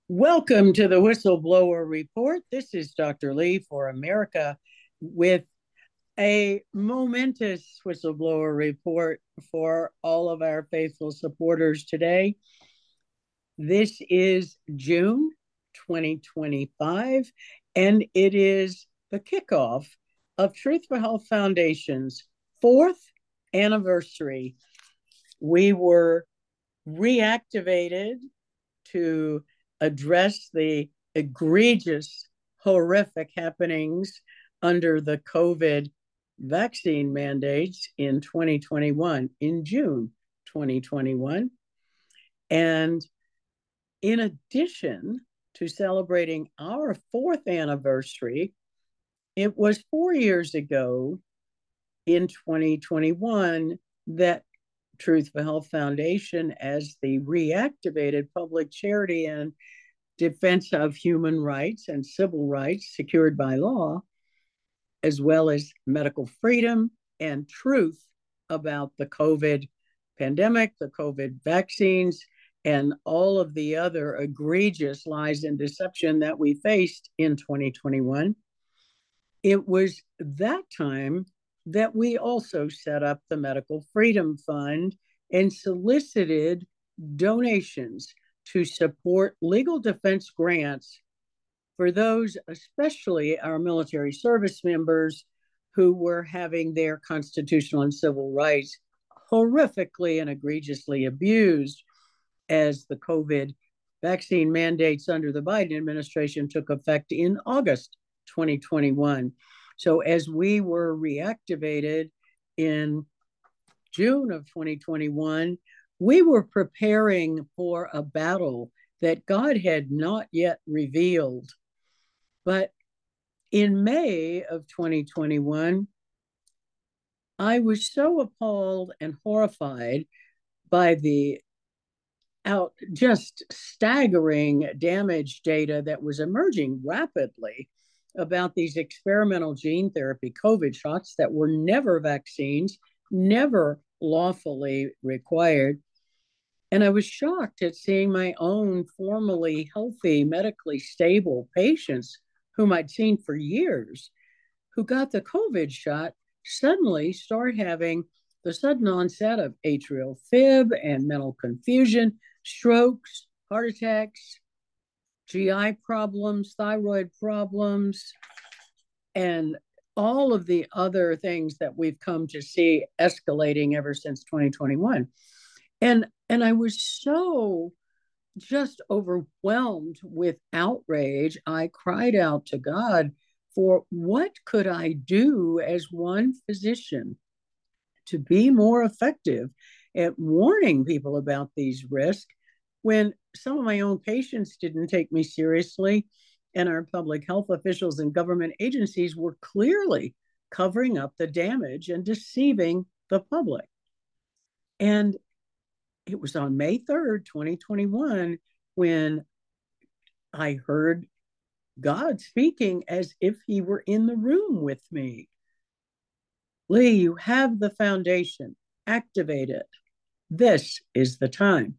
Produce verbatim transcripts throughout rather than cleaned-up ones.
Welcome to the Whistleblower Report. This is Doctor Lee for America with a momentous whistleblower report for all of our faithful supporters today. This is June twenty twenty-five, and it is the kickoff of Truth for Health Foundation's fourth anniversary. We were reactivated to address the egregious, horrific happenings under the COVID vaccine mandates in twenty twenty-one, in June twenty twenty-one. And in addition to celebrating our fourth anniversary, it was four years ago in twenty twenty-one that Truth for Health Foundation, as the reactivated public charity in defense of human rights and civil rights secured by law, as well as medical freedom and truth about the COVID pandemic, the COVID vaccines, and all of the other egregious lies and deception that we faced in twenty twenty-one. It was that time that we also set up the Medical Freedom Fund and solicited donations to support legal defense grants for those, especially our military service members, who were having their constitutional and civil rights horrifically and egregiously abused as the COVID vaccine mandates under the Biden administration took effect in August twenty twenty-one. So as we were reactivated in June of twenty twenty-one, we were preparing for a battle that God had not yet revealed. But in May of twenty twenty-one, I was so appalled and horrified by the out just staggering damage data that was emerging rapidly about these experimental gene therapy COVID shots that were never vaccines, never lawfully required. And I was shocked at seeing my own formerly healthy, medically stable patients whom I'd seen for years, who got the COVID shot, suddenly start having the sudden onset of atrial fib and mental confusion, strokes, heart attacks, G I problems, thyroid problems, and all of the other things that we've come to see escalating ever since twenty twenty-one. And, and I was so just overwhelmed with outrage. I cried out to God for what could I do as one physician to be more effective at warning people about these risks when some of my own patients didn't take me seriously, and our public health officials and government agencies were clearly covering up the damage and deceiving the public. And it was on May third, twenty twenty-one, when I heard God speaking as if he were in the room with me. Lee, you have the foundation. Activate it. This is the time.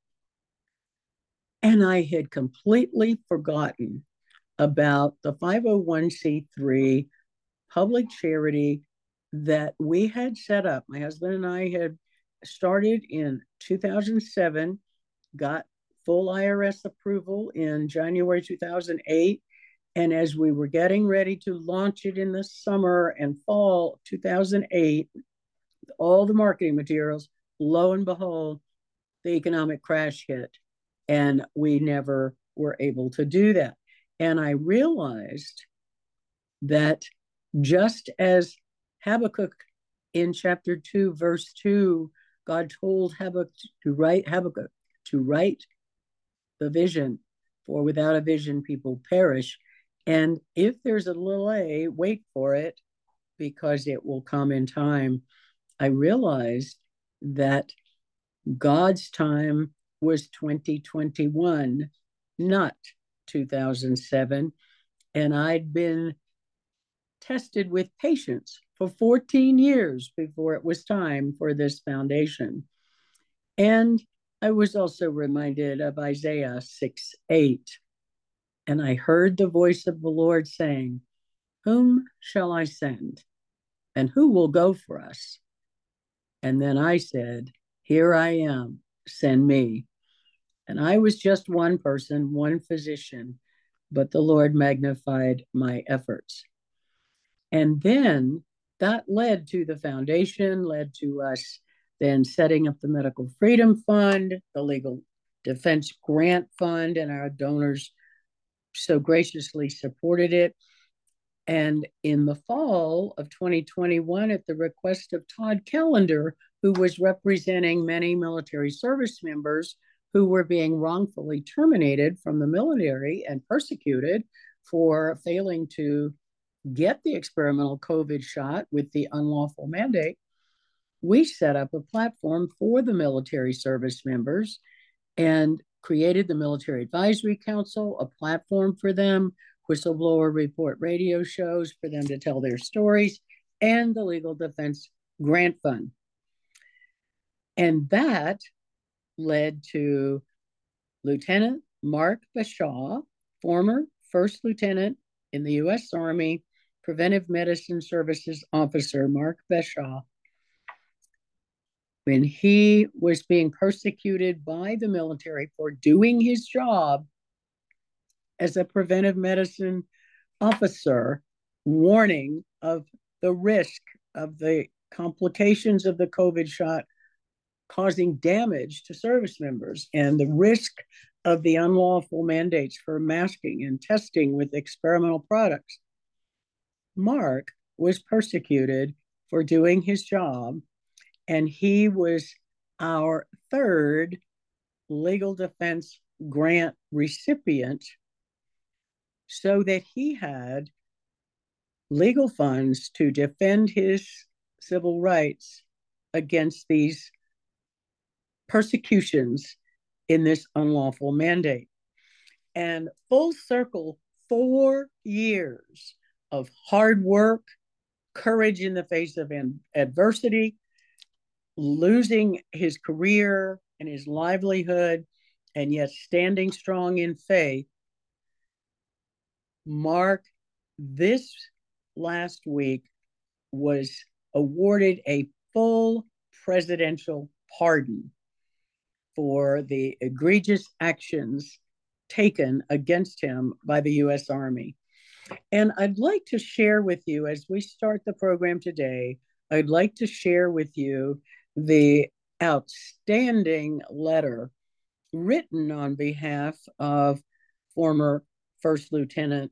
And I had completely forgotten about the five oh one c three public charity that we had set up. My husband and I had started in two thousand seven, got full I R S approval in January two thousand eight. And as we were getting ready to launch it in the summer and fall of two thousand eight, all the marketing materials, lo and behold, the economic crash hit. And we never were able to do that. And I realized that just as Habakkuk in chapter two, verse two, God told Habakkuk to write Habakkuk to write the vision, for without a vision people perish. And if there's a delay, wait for it, because it will come in time. I realized that God's time was twenty twenty-one, not two thousand seven. And I'd been tested with patience for fourteen years before it was time for this foundation. And I was also reminded of Isaiah six eight, And I heard the voice of the Lord saying, "Whom shall I send? And who will go for us?" And then I said, "Here I am, send me." And I was just one person, one physician, but the Lord magnified my efforts. And then that led to the foundation, led to us then setting up the Medical Freedom Fund, the Legal Defense Grant Fund, and our donors so graciously supported it. And in the fall of twenty twenty-one, at the request of Todd Callender, who was representing many military service members who were being wrongfully terminated from the military and persecuted for failing to get the experimental COVID shot with the unlawful mandate, we set up a platform for the military service members and created the Military Advisory Council, a platform for them, whistleblower report radio shows for them to tell their stories, and the Legal Defense Grant Fund. And that led to Lieutenant Mark Bashaw, former first lieutenant in the U S Army, Preventive Medicine Services Officer Mark Bashaw, when he was being persecuted by the military for doing his job as a preventive medicine officer, warning of the risk of the complications of the COVID shot causing damage to service members and the risk of the unlawful mandates for masking and testing with experimental products. Mark was persecuted for doing his job, and he was our third legal defense grant recipient, so that he had legal funds to defend his civil rights against these persecutions in this unlawful mandate. And full circle, four years of hard work, courage in the face of adversity, losing his career and his livelihood, and yet standing strong in faith. Mark, this last week, was awarded a full presidential pardon for the egregious actions taken against him by the U S Army. And I'd like to share with you, as we start the program today, I'd like to share with you the outstanding letter written on behalf of former First Lieutenant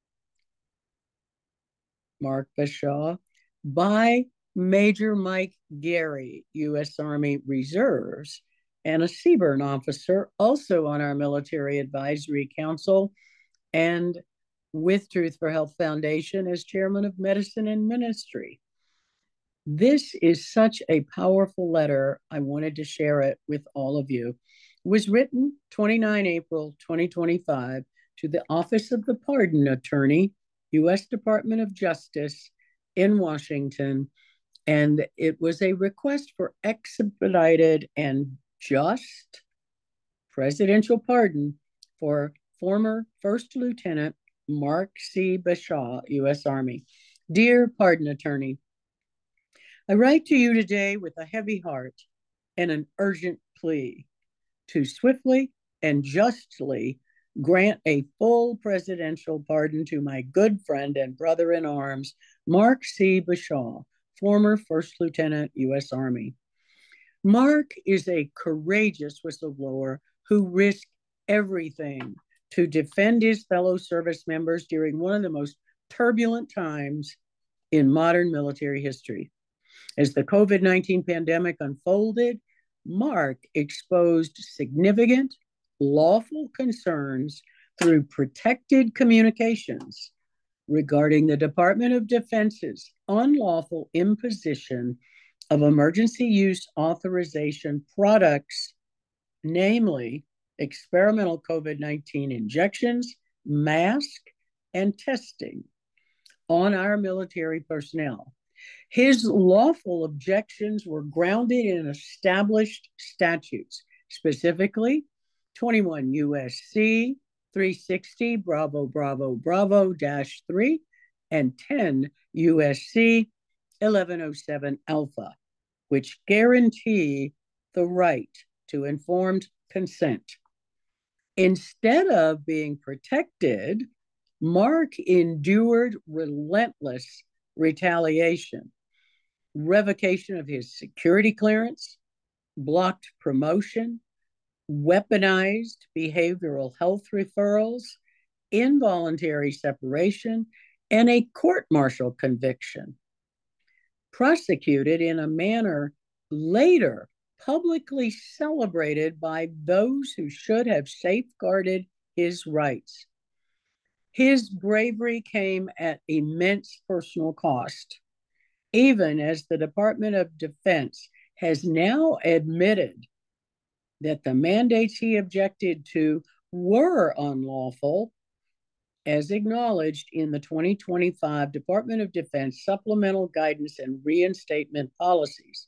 Mark Bashaw by Major Mike Gary, U S Army Reserves, and a Seaburn officer, also on our Military Advisory Council, and with Truth for Health Foundation as chairman of Medicine and Ministry. This is such a powerful letter. I wanted to share it with all of you. It was written twenty-ninth of April, twenty twenty-five, to the Office of the Pardon Attorney, U S Department of Justice in Washington, and it was a request for expedited and just presidential pardon for former First Lieutenant Mark C. Bashaw, U S Army. Dear Pardon Attorney, I write to you today with a heavy heart and an urgent plea to swiftly and justly grant a full presidential pardon to my good friend and brother in arms, Mark C. Bashaw, former First Lieutenant, U S Army. Mark is a courageous whistleblower who risked everything to defend his fellow service members during one of the most turbulent times in modern military history. As the COVID nineteen pandemic unfolded, Mark exposed significant lawful concerns through protected communications regarding the Department of Defense's unlawful imposition of emergency use authorization products, namely experimental COVID nineteen injections, masks, and testing on our military personnel. His lawful objections were grounded in established statutes, specifically twenty-one U S C three sixty Bravo Bravo Bravo dash three, and ten U S C eleven oh seven Alpha, which guarantee the right to informed consent. Instead of being protected, Mark endured relentless retaliation, revocation of his security clearance, blocked promotion, weaponized behavioral health referrals, involuntary separation, and a court martial conviction. Prosecuted in a manner later publicly celebrated by those who should have safeguarded his rights. His bravery came at immense personal cost, even as the Department of Defense has now admitted that the mandates he objected to were unlawful, as acknowledged in the twenty twenty-five Department of Defense Supplemental Guidance and Reinstatement Policies.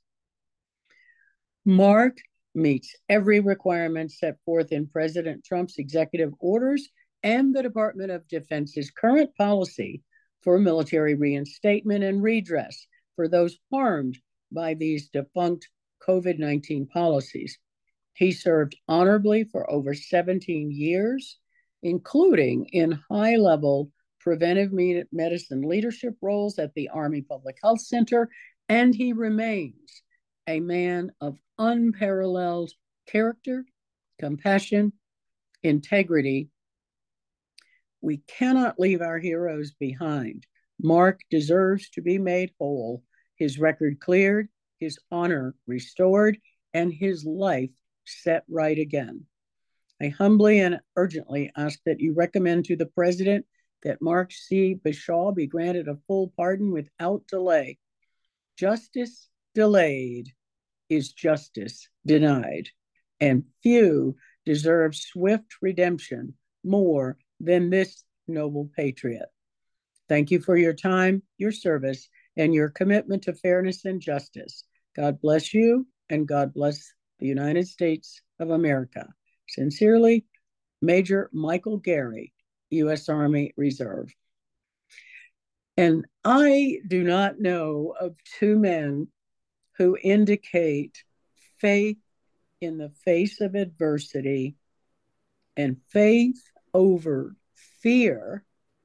Mark meets every requirement set forth in President Trump's executive orders and the Department of Defense's current policy for military reinstatement and redress for those harmed by these defunct COVID nineteen policies. He served honorably for over seventeen years, including in high-level preventive medicine leadership roles at the Army Public Health Center, and he remains a man of unparalleled character, compassion, integrity. We cannot leave our heroes behind. Mark deserves to be made whole, his record cleared, his honor restored, and his life set right again. I humbly and urgently ask that you recommend to the President that Mark C. Bashaw be granted a full pardon without delay. Justice delayed is justice denied, and few deserve swift redemption more than this noble patriot. Thank you for your time, your service, and your commitment to fairness and justice. God bless you, and God bless the United States of America. Sincerely, Major Michael Gary, U S Army Reserve. And I do not know of two men who indicate faith in the face of adversity and faith over fear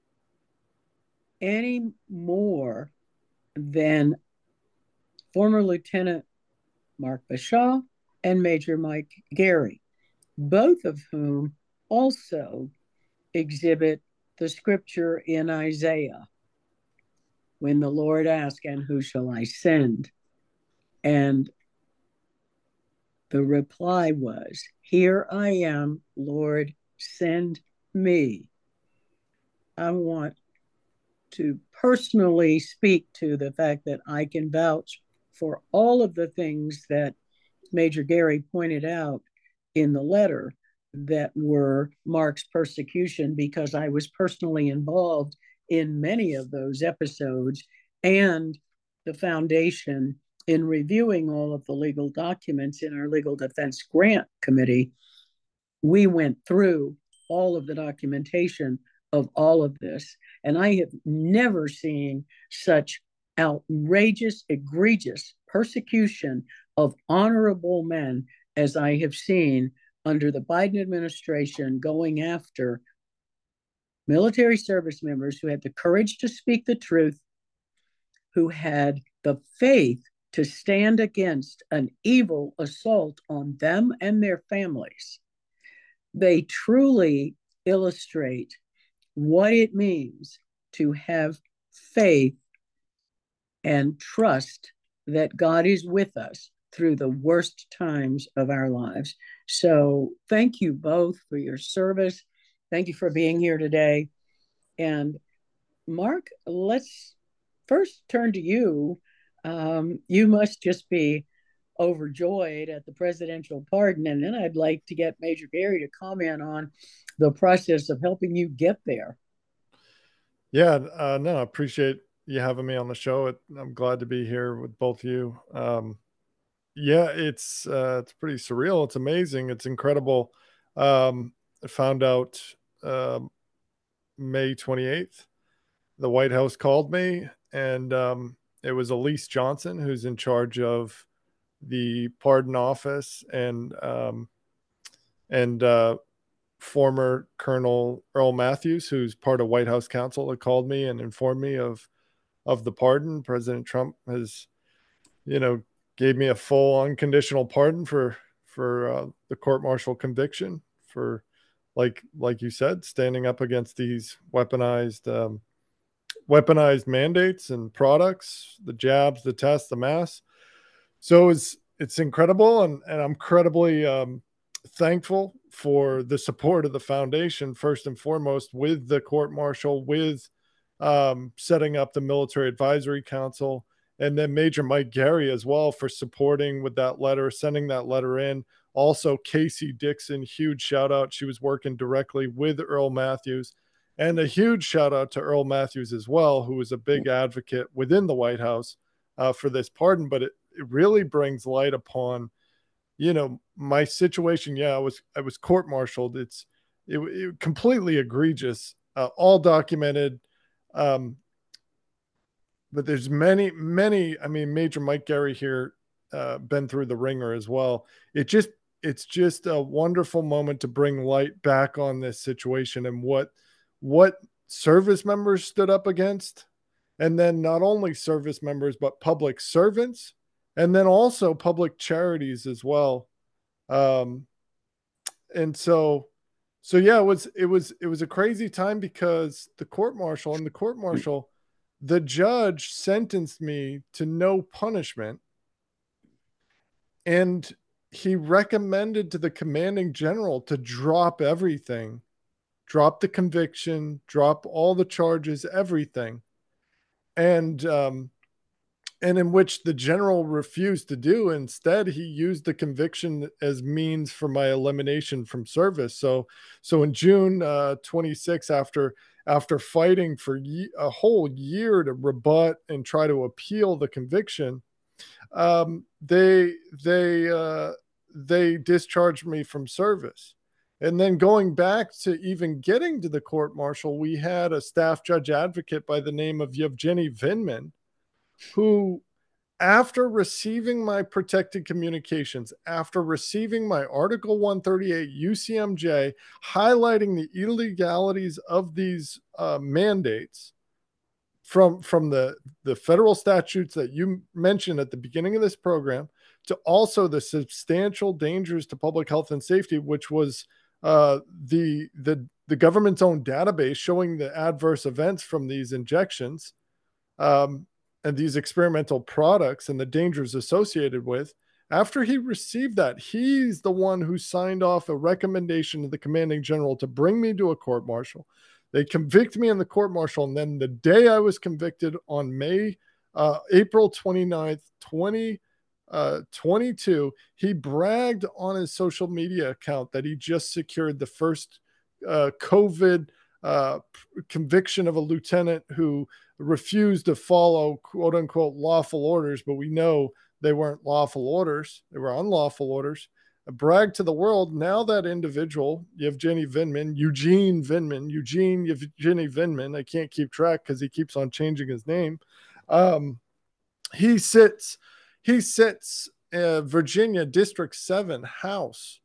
any more than former Lieutenant Mark Bashaw and Major Mike Gary, both of whom also exhibit the scripture in Isaiah when the Lord asked, "And who shall I send?" And the reply was, "Here I am, Lord, send me." I want to personally speak to the fact that I can vouch for all of the things that Major Gary pointed out in the letter that were Mark's persecution, because I was personally involved in many of those episodes, and the foundation in reviewing all of the legal documents in our legal defense grant committee. We went through all of the documentation of all of this, and I have never seen such outrageous, egregious persecution of honorable men as I have seen under the Biden administration, going after military service members who had the courage to speak the truth, who had the faith to stand against an evil assault on them and their families. They truly illustrate what it means to have faith and trust that God is with us through the worst times of our lives. So thank you both for your service. Thank you for being here today. And Mark, let's first turn to you. Um, you must just be overjoyed at the presidential pardon. And then I'd like to get Major Gary to comment on the process of helping you get there. Yeah, uh, no, I appreciate you having me on the show. It, I'm glad to be here with both of you. Um, yeah, it's uh, it's pretty surreal. It's amazing. It's incredible. Um, I found out um, May twenty-eighth. The White House called me, and um, it was Elise Johnson, who's in charge of the pardon office, and um, and uh, former Colonel Earl Matthews, who's part of White House counsel, that called me and informed me of of the pardon. President Trump has, you know, gave me a full unconditional pardon for for uh, the court-martial conviction for, like like you said, standing up against these weaponized um, weaponized mandates and products, the jabs, the tests, the masks. So it's it's incredible, and and I'm incredibly um, thankful for the support of the foundation, first and foremost, with the court martial, with um, setting up the Military Advisory Council, and then Major Mike Gary as well for supporting with that letter, sending that letter in. Also, Casey Dixon, huge shout out. She was working directly with Earl Matthews. And a huge shout out to Earl Matthews as well, who was a big advocate within the White House uh, for this pardon. But it, it really brings light upon, you know, my situation. Yeah, I was I was court-martialed. It's it, it completely egregious, uh, all documented. Um, but there's many, many. I mean, Major Mike Gary here, uh, been through the ringer as well. It just it's just a wonderful moment to bring light back on this situation and what what service members stood up against, and then not only service members but public servants, and then also public charities as well. um and so so yeah, it was it was it was a crazy time, because the court martial and the court martial the judge sentenced me to no punishment, and he recommended to the commanding general to drop everything, drop the conviction, drop all the charges, everything. And um, and in which the general refused to do. Instead, he used the conviction as means for my elimination from service. So so in June uh, twenty-sixth, after after fighting for ye- a whole year to rebut and try to appeal the conviction, um, they they uh, they discharged me from service. And then going back to even getting to the court martial, we had a staff judge advocate by the name of Yevgeny Vinman, who, after receiving my protected communications, after receiving my Article one thirty-eight U C M J highlighting the illegalities of these uh, mandates from from the the federal statutes that you mentioned at the beginning of this program, to also the substantial dangers to public health and safety, which was uh, the the the government's own database showing the adverse events from these injections, um, and these experimental products and the dangers associated with. After he received that, he's the one who signed off a recommendation to the commanding general to bring me to a court martial. They convict me in the court martial, and then the day I was convicted on May, uh, April twenty-ninth, twenty twenty-two, he bragged on his social media account that he just secured the first uh, COVID uh, conviction of a lieutenant who refused to follow quote unquote lawful orders, but we know they weren't lawful orders. They were unlawful orders. I bragged to the world. Now that individual, Yevgeny Vinman, Eugene Vinman, Eugene Yevgeny Vinman, I can't keep track because he keeps on changing his name. Um, he sits, he sits uh, Virginia District seven House,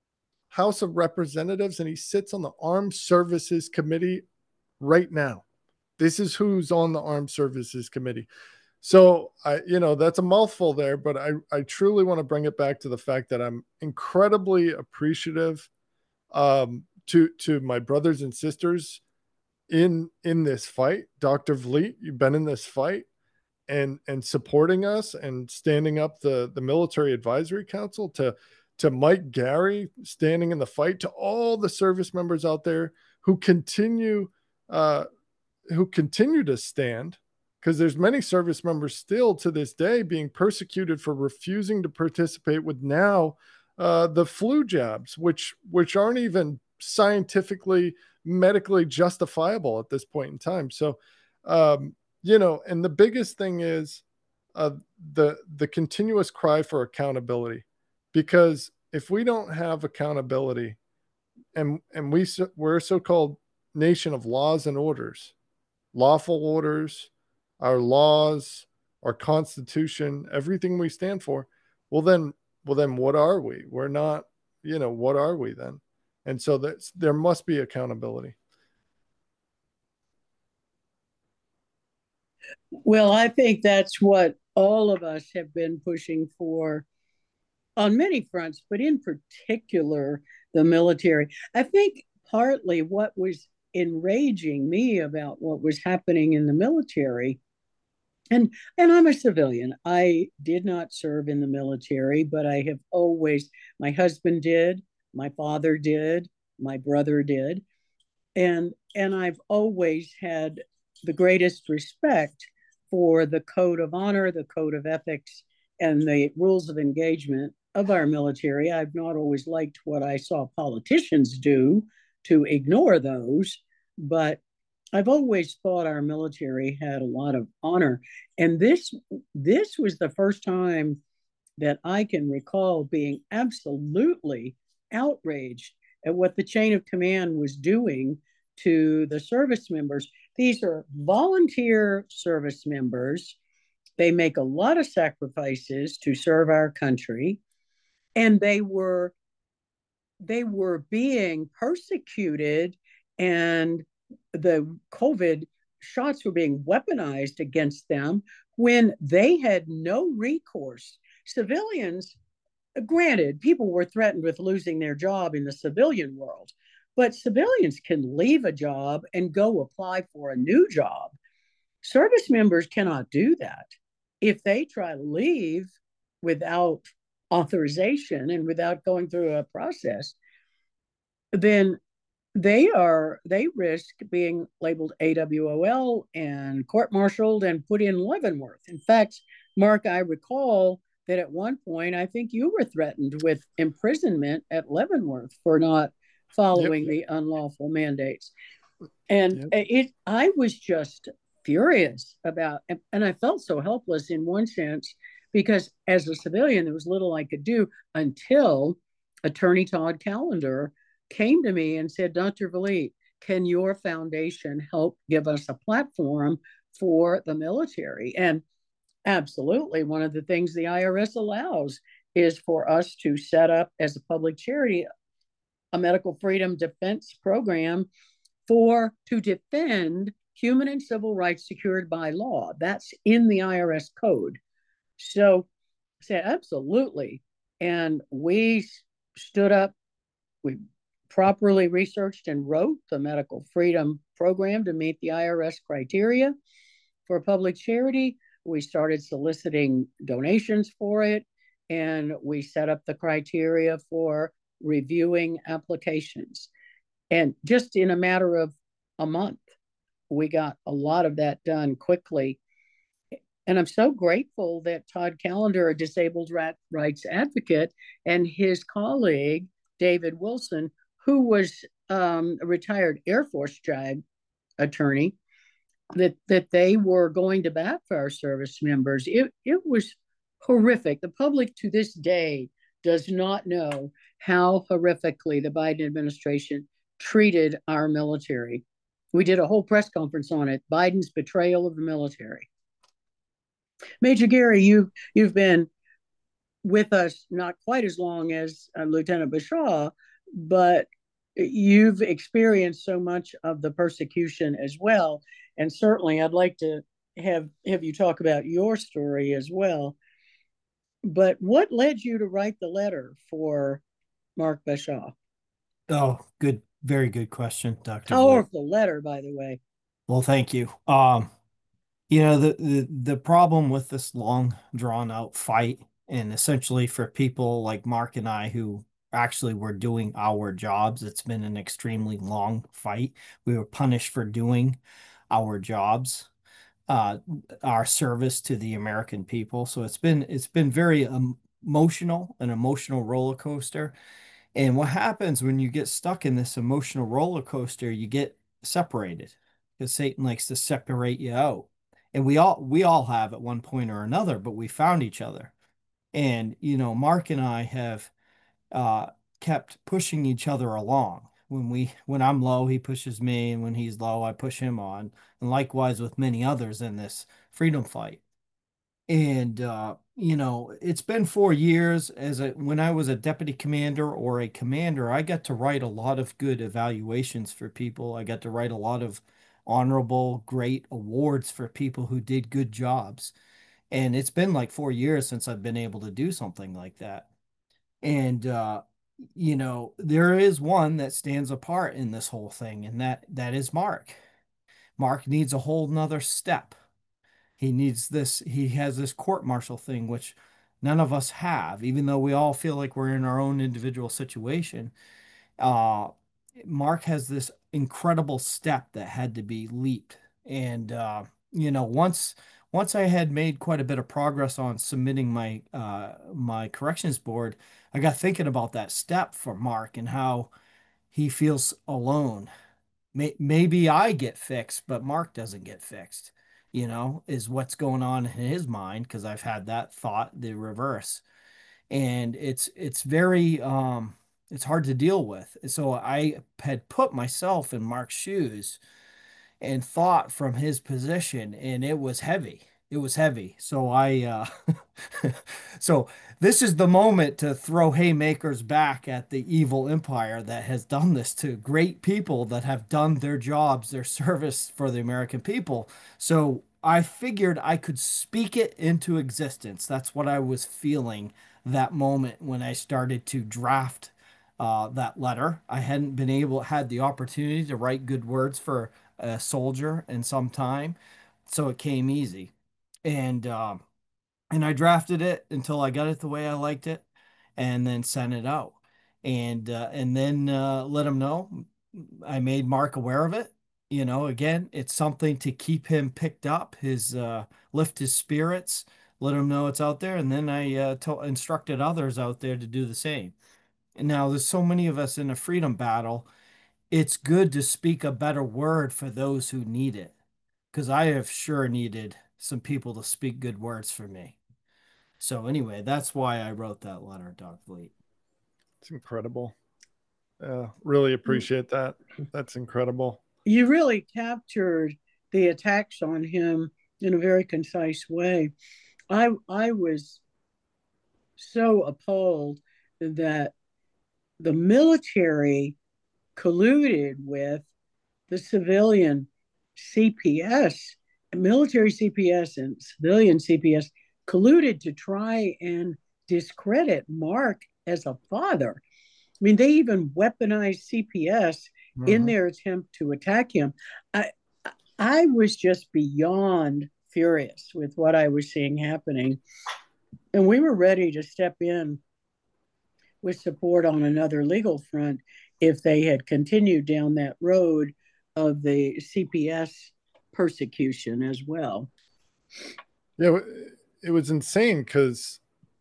House of Representatives, and he sits on the Armed Services Committee right now. This is who's on the Armed Services Committee. So I, you know, that's a mouthful there, but I, I truly want to bring it back to the fact that I'm incredibly appreciative um, to, to my brothers and sisters in, in this fight. Doctor Vliet, you've been in this fight and, and supporting us and standing up the, the Military Advisory Council, to, to Mike Gary standing in the fight, to all the service members out there who continue, uh, who continue to stand, because there's many service members still to this day being persecuted for refusing to participate with now uh, the flu jabs, which which aren't even scientifically, medically justifiable at this point in time. So, um, you know, and the biggest thing is uh, the the continuous cry for accountability, because if we don't have accountability and and we we're a so-called nation of laws and orders, lawful orders, our laws, our constitution, everything we stand for. Well then, well then, what are we? We're not. You know, what are we then? And so that's, there must be accountability. Well, I think that's what all of us have been pushing for on many fronts, but in particular, the military. I think partly what was enraging me about what was happening in the military, and and I'm a civilian. I did not serve in the military, but I have always, my husband did, my father did, my brother did, and and I've always had the greatest respect for the code of honor, the code of ethics, and the rules of engagement of our military. I've not always liked what I saw politicians do to ignore those, but I've always thought our military had a lot of honor. And this this was the first time that I can recall being absolutely outraged at what the chain of command was doing to the service members. These are volunteer service members. They make a lot of sacrifices to serve our country, and they were they were being persecuted, and the COVID shots were being weaponized against them when they had no recourse. Civilians, granted, people were threatened with losing their job in the civilian world, but civilians can leave a job and go apply for a new job. Service members cannot do that. If they try to leave without authorization and without going through a process, then they are they risk being labeled A W O L and court-martialed and put in Leavenworth. In fact, Mark, I recall that at one point I think you were threatened with imprisonment at Leavenworth for not following yep. the unlawful mandates. And yep. it I was just furious about, and I felt so helpless in one sense, because as a civilian there was little I could do until Attorney Todd Callender came to me and said, Doctor Vliet, can your foundation help give us a platform for the military? And absolutely, one of the things the I R S allows is for us to set up as a public charity a medical freedom defense program for to defend human and civil rights secured by law. That's in the I R S code. So I said, absolutely. And we stood up, we properly researched and wrote the medical freedom program to meet the I R S criteria for public charity. We started soliciting donations for it, and we set up the criteria for reviewing applications. And just in a matter of a month, we got a lot of that done quickly. And I'm so grateful that Todd Callender, a disabled rights advocate, and his colleague, David Wilson, who was um, a retired Air Force JAG attorney, that, that they were going to bat for our service members. It, it was horrific. The public to this day does not know how horrifically the Biden administration treated our military. We did a whole press conference on it, Biden's betrayal of the military. Major Gary, you, you've been with us not quite as long as uh, Lieutenant Bashaw, but you've experienced so much of the persecution as well. And certainly I'd like to have, have you talk about your story as well. But what led you to write the letter for Mark Bashaw? Oh, good. Very good question, Doctor Powerful Wood. Letter, by the way. Well, thank you. Um, you know, the, the, the problem with this long drawn out fight, and essentially for people like Mark and I who actually were doing our jobs, it's been an extremely long fight. We were punished for doing our jobs, uh, our service to the American people. So it's been, it's been very um, emotional, an emotional roller coaster. And what happens when you get stuck in this emotional roller coaster, you get separated, because Satan likes to separate you out. And we all we all have at one point or another, but we found each other. And, you know, Mark and I have uh, kept pushing each other along. When we when I'm low, he pushes me, and when he's low, I push him on. And likewise with many others in this freedom fight. And uh, you know, it's been four years as a when I was a deputy commander or a commander, I got to write a lot of good evaluations for people. I got to write a lot of honorable, great awards for people who did good jobs. And it's been like four years since I've been able to do something like that. And uh, you know, there is one that stands apart in this whole thing, and that that is Mark. Mark needs a whole nother step. He needs this, he has this court martial thing, which none of us have, even though we all feel like we're in our own individual situation. Uh, Mark has this incredible step that had to be leaped. And uh, you know, once once I had made quite a bit of progress on submitting my uh, my corrections board, I got thinking about that step for Mark and how he feels alone. May, maybe I get fixed, but Mark doesn't get fixed, you know, is what's going on in his mind because I've had that thought the reverse. And it's it's very um it's hard to deal with. So I had put myself in Mark's shoes and thought from his position, and it was heavy. It was heavy. So I uh so this is the moment to throw haymakers back at the evil empire that has done this to great people that have done their jobs, their service for the American people. So I figured I could speak it into existence. That's what I was feeling that moment when I started to draft uh, that letter. I hadn't been able, had the opportunity to write good words for a soldier in some time, so it came easy. And um, and I drafted it until I got it the way I liked it, and then sent it out, and uh, and then uh, let him know. I made Mark aware of it. You know, again, it's something to keep him picked up, his uh, lift his spirits, let him know it's out there, and then I uh, to- instructed others out there to do the same. And now there's so many of us in a freedom battle. It's good to speak a better word for those who need it, because I have sure needed some people to speak good words for me. So anyway, that's why I wrote that letter, Doc Fleet. It's incredible. Yeah, really appreciate that. That's incredible. You really captured the attacks on him in a very concise way. I I was so appalled that the military colluded with the civilian C P S, military C P S and civilian C P S colluded to try and discredit Mark as a father. I mean, they even weaponized C P S mm-hmm. in their attempt to attack him. I I was just beyond furious with what I was seeing happening. And we were ready to step in with support on another legal front if they had continued down that road of the C P S persecution as well. Yeah, it was insane because,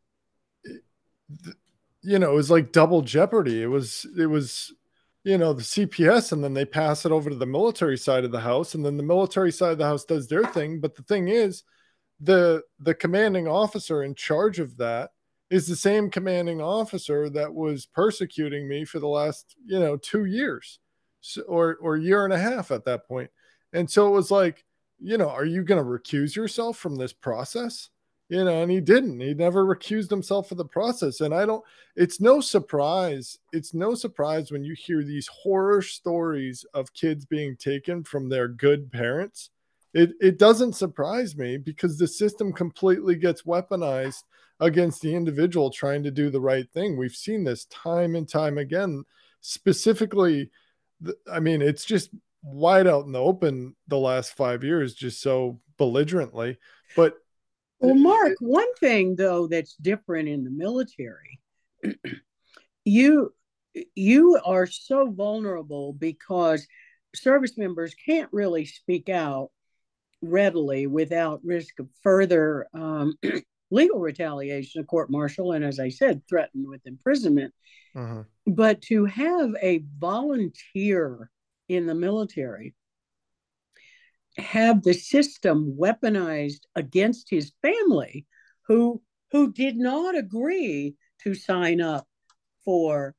you know, it was like double jeopardy. It was, it was, you know, the C P S, and then they pass it over to the military side of the house, and then the military side of the house does their thing. But the thing is, the the commanding officer in charge of that is the same commanding officer that was persecuting me for the last, you know, two years so, or, or year and a half at that point. And so it was like, you know, are you going to recuse yourself from this process? You know, and he didn't, he never recused himself of the process. And I don't, it's no surprise. It's no surprise when you hear these horror stories of kids being taken from their good parents. It, it doesn't surprise me because the system completely gets weaponized against the individual trying to do the right thing. We've seen this time and time again, specifically. I mean, it's just wide out in the open the last five years, just so belligerently. But well, Mark, it, one thing though that's different in the military, you you are so vulnerable because service members can't really speak out readily without risk of further um, legal retaliation, a court martial, and as I said, threatened with imprisonment. Uh-huh. But to have a volunteer in the military have the system weaponized against his family, who who did not agree to sign up for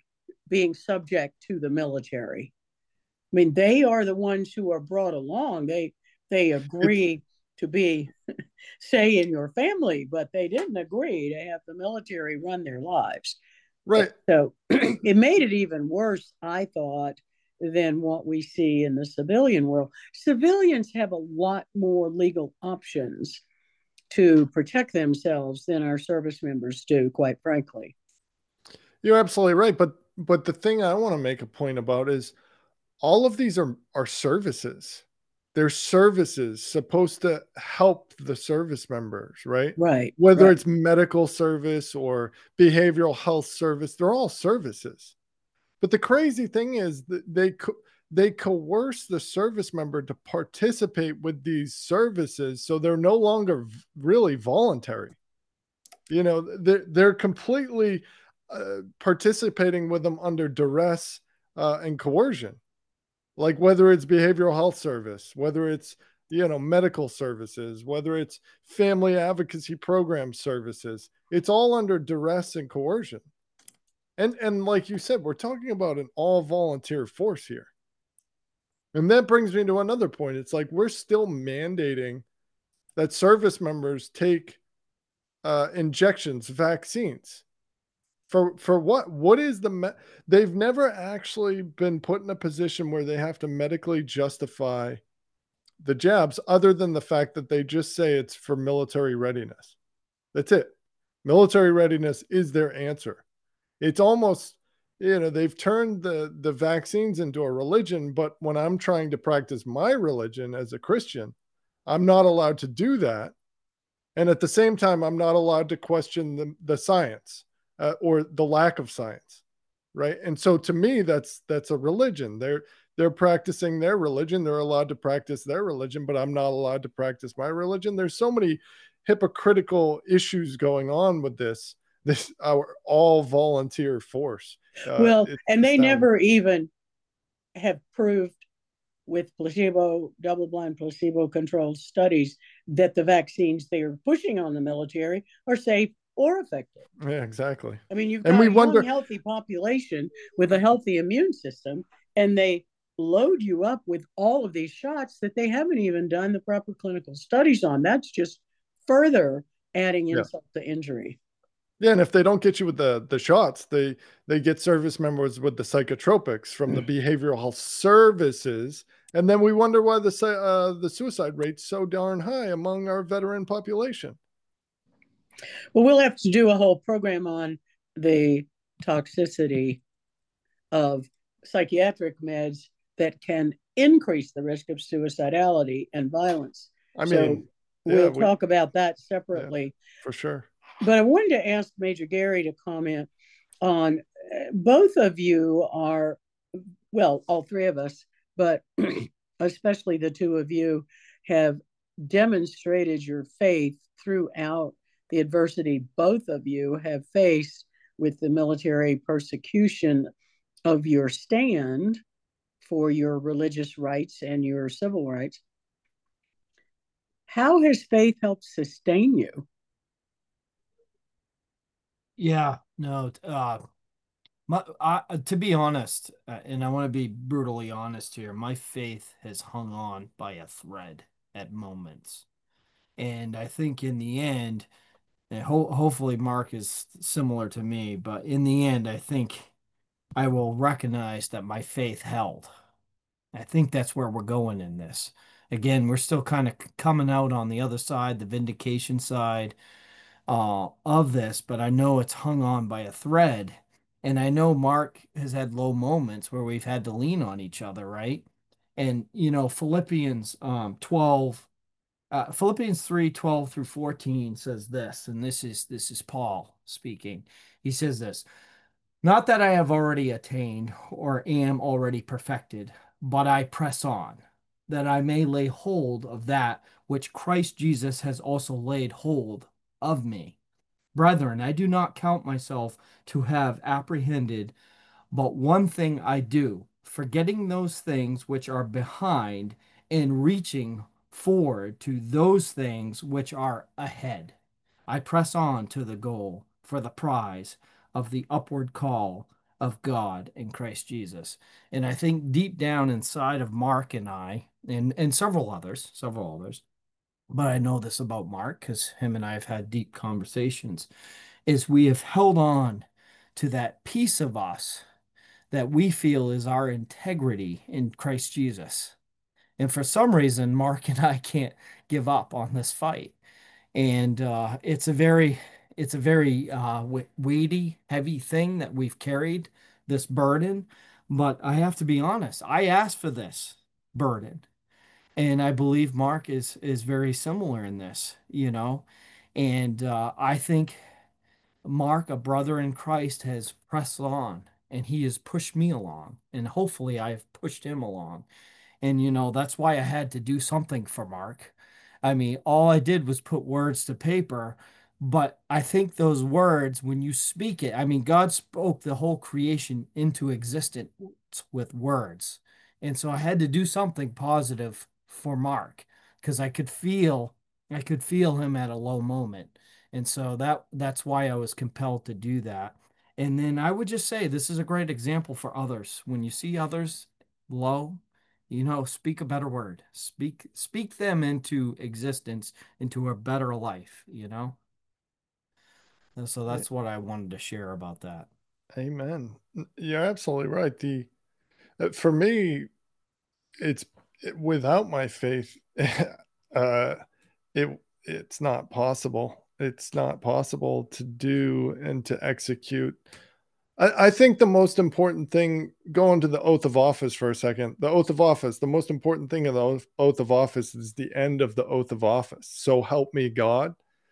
being subject to the military. I mean, they are the ones who are brought along. They they It's agree to be, say, in your family, but they didn't agree to have the military run their lives. right. So it made it even worse, I thought, than what we see in the civilian world. Civilians have a lot more legal options to protect themselves than our service members do, quite frankly. You're absolutely right. But but the thing I want to make a point about is all of these are are services. They're services supposed to help the service members, right? Right, Whether right. it's medical service or behavioral health service, they're all services. But the crazy thing is that they co- they coerce the service member to participate with these services, so they're no longer v- really voluntary. You know, they're they're completely uh, participating with them under duress uh, and coercion, like whether it's behavioral health service, whether it's you know medical services, whether it's family advocacy program services, it's all under duress and coercion. And and like you said, we're talking about an all volunteer force here. And that brings me to another point. It's like we're still mandating that service members take uh, injections, vaccines. For for what? What is the me- they've never actually been put in a position where they have to medically justify the jabs other than the fact that they just say it's for military readiness. That's it. Military readiness is their answer. It's almost, you know, they've turned the the vaccines into a religion, but when I'm trying to practice my religion as a Christian, I'm not allowed to do that. And at the same time, I'm not allowed to question the, the science uh, or the lack of science, right? And so to me, that's that's a religion. They're they're practicing their religion. They're allowed to practice their religion, but I'm not allowed to practice my religion. There's so many hypocritical issues going on with this this our all volunteer force. Uh, Well, it's and they astounding. never even have proved with placebo, double blind placebo controlled studies that the vaccines they are pushing on the military are safe or effective. Yeah, exactly. I mean, you've And got we a young, wonder, healthy population with a healthy immune system, and they load you up with all of these shots that they haven't even done the proper clinical studies on. That's just further adding yeah. insult to injury. Yeah, and if they don't get you with the the shots, they they get service members with the psychotropics from the behavioral health services, and then we wonder why the uh, the suicide rate's so darn high among our veteran population. Well, we'll have to do a whole program on the toxicity of psychiatric meds that can increase the risk of suicidality and violence. I So mean, yeah, we'll we talk about that yeah, separately. for sure. But I wanted to ask Major Gary to comment on uh, both of you are, well, all three of us, but especially the two of you have demonstrated your faith throughout the adversity both of you have faced with the military persecution of your stand for your religious rights and your civil rights. How has faith helped sustain you? Yeah, no, uh, my, I, to be honest, uh, and I want to be brutally honest here, my faith has hung on by a thread at moments. And I think in the end, and ho hopefully Mark is similar to me, but in the end, I think I will recognize that my faith held. I think that's where we're going in this. Again, we're still kind of coming out on the other side, the vindication side uh, of this, but I know it's hung on by a thread. And I know Mark has had low moments where we've had to lean on each other, right? And, you know, Philippians um, twelve, uh, Philippians three twelve through fourteen says this, and this is this is Paul speaking. He says this, not that I have already attained or am already perfected, but I press on, that I may lay hold of that which Christ Jesus has also laid hold of me. Brethren, I do not count myself to have apprehended, but one thing I do, forgetting those things which are behind and reaching forward to those things which are ahead. I press on to the goal for the prize of the upward call of God in Christ Jesus. And I think deep down inside of Mark and I, and, and several others, several others, but I know this about Mark because him and I have had deep conversations, is we have held on to that piece of us that we feel is our integrity in Christ Jesus. And for some reason, Mark and I can't give up on this fight. And uh, it's a very, it's a very uh, weighty, heavy thing that we've carried, this burden. But I have to be honest, I asked for this burden. And I believe Mark is is very similar in this, you know. And uh, I think Mark, a brother in Christ, has pressed on and he has pushed me along. And hopefully I have pushed him along. And, you know, that's why I had to do something for Mark. I mean, all I did was put words to paper, but I think those words, when you speak it, I mean, God spoke the whole creation into existence with words. And so I had to do something positive for Mark because I could feel, I could feel him at a low moment. And so that that's why I was compelled to do that. And then I would just say this is a great example for others. When you see others low, you know, speak a better word. Speak speak them into existence, into a better life, you know? And so that's what I wanted to share about that. Amen. You're absolutely right. The uh, for me, it's it, without my faith, uh, it it's not possible. It's not possible to do and to execute. I, I think the most important thing, going to the oath of office for a second, the oath of office, the most important thing of the oath, oath of office is the end of the oath of office. So help me God.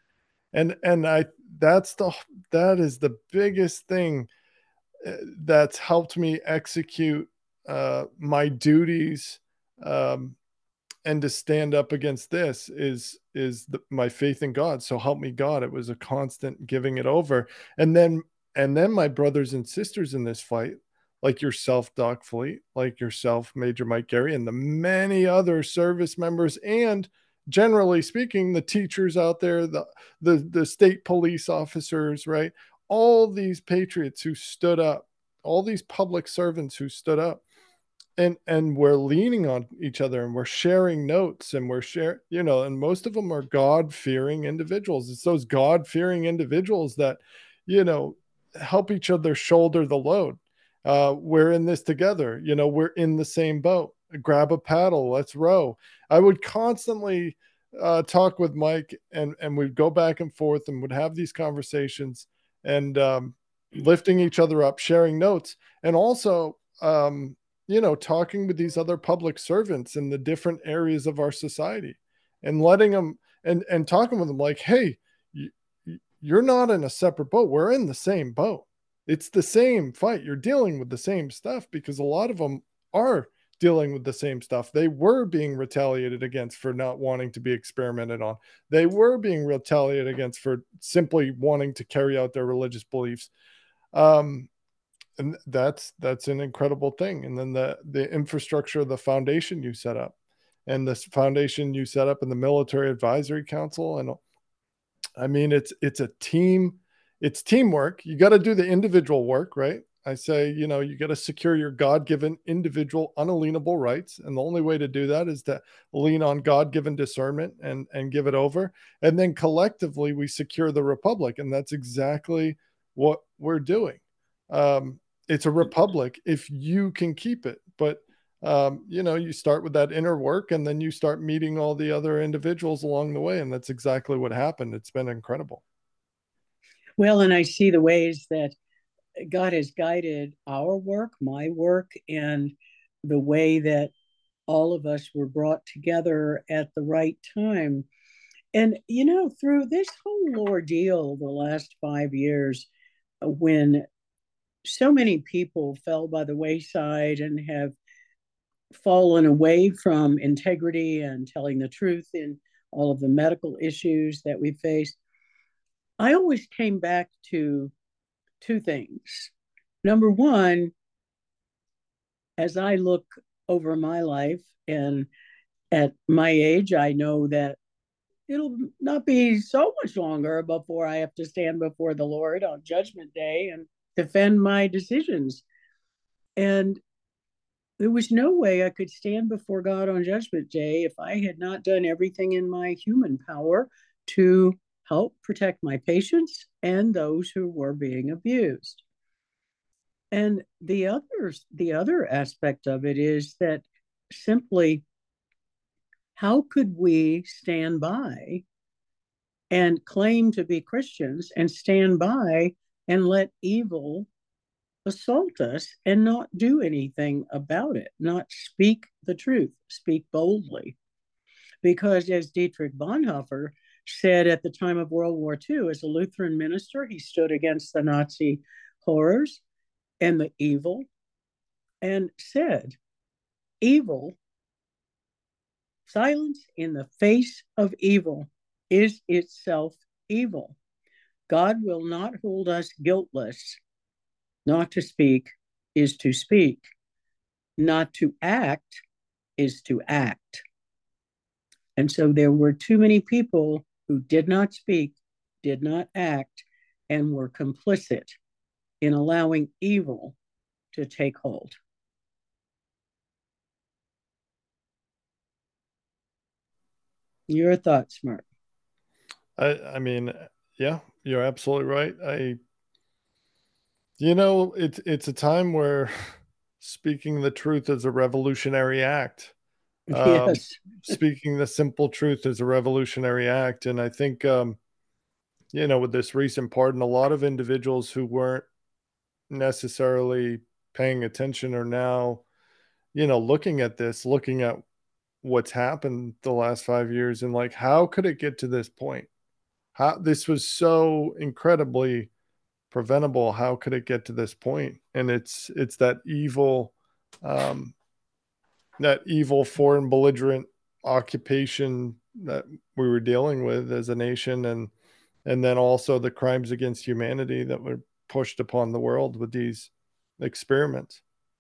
And and I that's the that is the biggest thing uh, that's helped me execute uh, my duties, um, and to stand up against this is is the, my faith in God. So help me God. It was a constant giving it over, and then and then my brothers and sisters in this fight, like yourself, Doc Fleet, like yourself, Major Mike Gary, and the many other service members, and generally speaking, the teachers out there, the the the state police officers, right? All these patriots who stood up, all these public servants who stood up, and and we're leaning on each other and we're sharing notes and we're sharing, you know, and most of them are God-fearing individuals. It's those God-fearing individuals that, you know, help each other shoulder the load. Uh, we're in this together, you know, we're in the same boat. Grab a paddle, let's row. I would constantly uh, talk with Mike, and and we'd go back and forth and would have these conversations, and um, lifting each other up, sharing notes, and also um, you know, talking with these other public servants in the different areas of our society, and letting them, and and talking with them like, hey, you, you're not in a separate boat. We're in the same boat. It's the same fight. You're dealing with the same stuff, because a lot of them are dealing with the same stuff. They were being retaliated against for not wanting to be experimented on. They were being retaliated against for simply wanting to carry out their religious beliefs. Um, and that's that's an incredible thing. And then the the infrastructure, the foundation you set up, and this foundation you set up in the Military Advisory Council, and I mean, it's it's a team, it's teamwork. You got to do the individual work, right? I say, you know, you got to secure your God-given individual unalienable rights, and the only way to do that is to lean on God-given discernment and and give it over. And then collectively we secure the republic, and that's exactly what we're doing. Um, it's a republic if you can keep it. But um, you know, you start with that inner work, and then you start meeting all the other individuals along the way, and that's exactly what happened. It's been incredible. Well, and I see the ways that God has guided our work, my work, and the way that all of us were brought together at the right time. And, you know, through this whole ordeal the last five years, when so many people fell by the wayside and have fallen away from integrity and telling the truth in all of the medical issues that we face, I always came back to two things. Number one, as I look over my life and at my age, I know that it'll not be so much longer before I have to stand before the Lord on Judgment Day. And defend my decisions. And there was no way I could stand before God on Judgment Day if I had not done everything in my human power to help protect my patients and those who were being abused. And the other, the other aspect of it is that simply, how could we stand by and claim to be Christians and stand by and let evil assault us and not do anything about it, not speak the truth, speak boldly? Because as Dietrich Bonhoeffer said at the time of World War Two, as a Lutheran minister, he stood against the Nazi horrors and the evil and said, evil, silence in the face of evil is itself evil. God will not hold us guiltless. Not to speak is to speak. Not to act is to act. And so there were too many people who did not speak, did not act, and were complicit in allowing evil to take hold. Your thoughts, Mark? I, I mean, yeah, you're absolutely right. I, you know, it's it's a time where speaking the truth is a revolutionary act. Um, Yes. Speaking the simple truth is a revolutionary act, and I think, um, you know, with this recent pardon, a lot of individuals who weren't necessarily paying attention are now, you know, looking at this, looking at what's happened the last five years, and like, how could it get to this point? How this was so incredibly preventable. How could it get to this point? And it's it's that evil, um, that evil foreign belligerent occupation that we were dealing with as a nation, and and then also the crimes against humanity that were pushed upon the world with these experiments.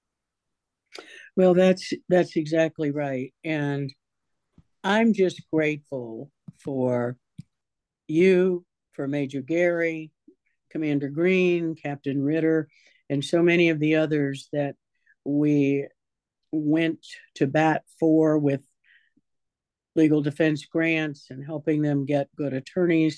Well, that's that's exactly right. And I'm just grateful for you, for Major Gary, Commander Green, Captain Ritter, and so many of the others that we went to bat for with legal defense grants and helping them get good attorneys.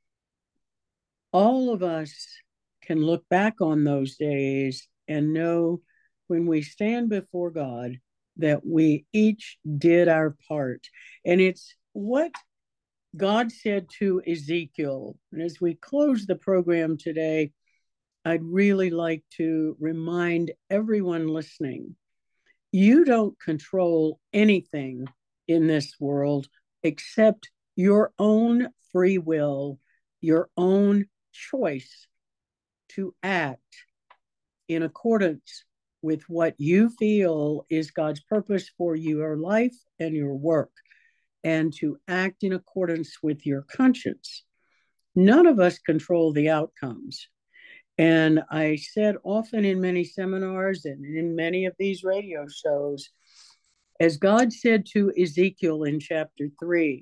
All of us can look back on those days and know when we stand before God that we each did our part. And it's what God said to Ezekiel. And as we close the program today, I'd really like to remind everyone listening, you don't control anything in this world except your own free will, your own choice to act in accordance with what you feel is God's purpose for your life and your work, and to act in accordance with your conscience. None of us control the outcomes. And I said often in many seminars and in many of these radio shows, as God said to Ezekiel in chapter three,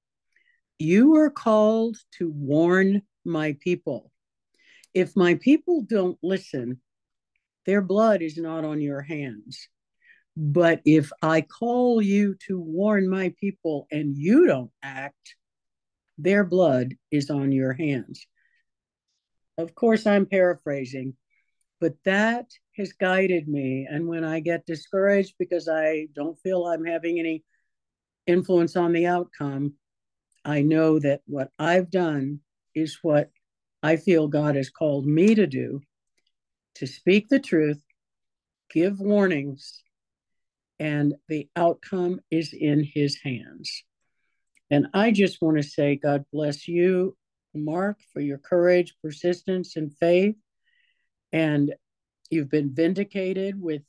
you are called to warn my people. If my people don't listen, their blood is not on your hands. But if I call you to warn my people and you don't act, their blood is on your hands. Of course, I'm paraphrasing, but that has guided me. And when I get discouraged because I don't feel I'm having any influence on the outcome, I know that what I've done is what I feel God has called me to do, to speak the truth, give warnings, and the outcome is in his hands. And I just want to say, God bless you, Mark, for your courage, persistence, and faith. And you've been vindicated with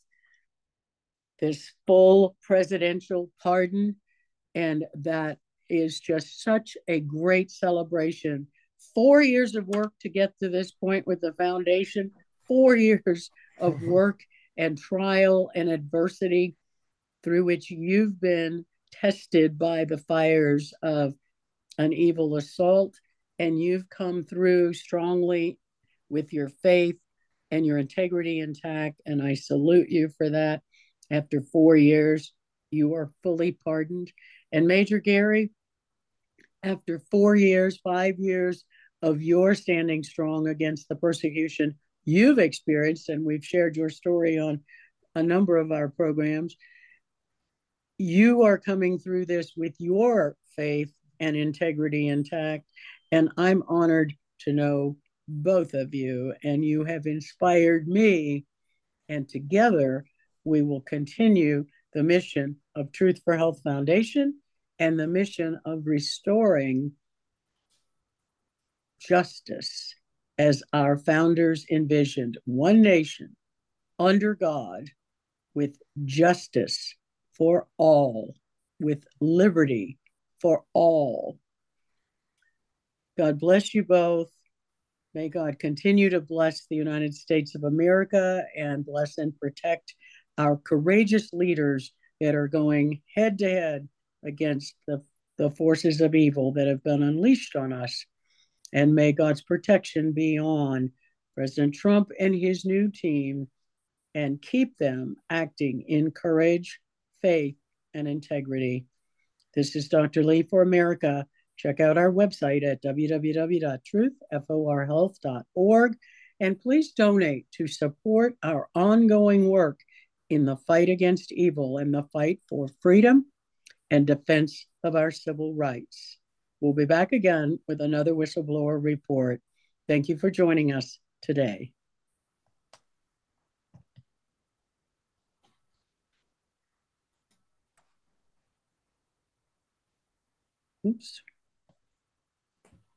this full presidential pardon. And that is just such a great celebration. Four years of work to get to this point with the foundation, four years of work and trial and adversity through which you've been tested by the fires of an evil assault, and you've come through strongly with your faith and your integrity intact. And I salute you for that. After four years, you are fully pardoned. And Major Gary, after four years, five years of your standing strong against the persecution you've experienced, and we've shared your story on a number of our programs, you are coming through this with your faith and integrity intact. And I'm honored to know both of you, and you have inspired me. And together, we will continue the mission of Truth for Health Foundation and the mission of restoring justice as our founders envisioned: one nation under God, with justice for all, with liberty for all. God bless you both. May God continue to bless the United States of America and bless and protect our courageous leaders that are going head to head against the, the forces of evil that have been unleashed on us. And may God's protection be on President Trump and his new team, and keep them acting in courage, faith, and integrity. This is Doctor Lee for America. Check out our website at w w w dot truth for health dot org. And please donate to support our ongoing work in the fight against evil and the fight for freedom and defense of our civil rights. We'll be back again with another Whistleblower Report. Thank you for joining us today. Oops.